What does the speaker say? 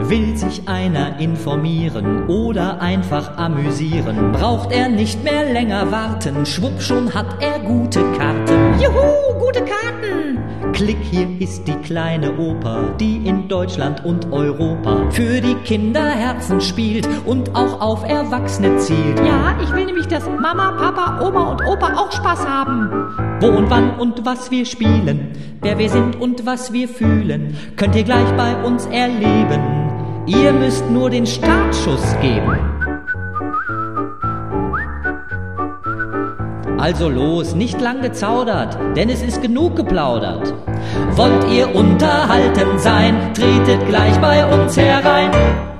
Will sich einer informieren oder einfach amüsieren, braucht er nicht mehr länger warten, schwupp, schon hat er gute Karten. Juhu, gute Karten! Klick, hier ist die kleine Oper, die in Deutschland und Europa für die Kinderherzen spielt und auch auf Erwachsene zielt. Ja, ich will nämlich, dass Mama, Papa, Oma und Opa auch Spaß haben. Wo und wann und was wir spielen, wer wir sind und was wir fühlen, könnt ihr gleich bei uns erleben. Ihr müsst nur den Startschuss geben. Also los, nicht lang gezaudert, denn es ist genug geplaudert. Wollt ihr unterhalten sein, tretet gleich bei uns herein.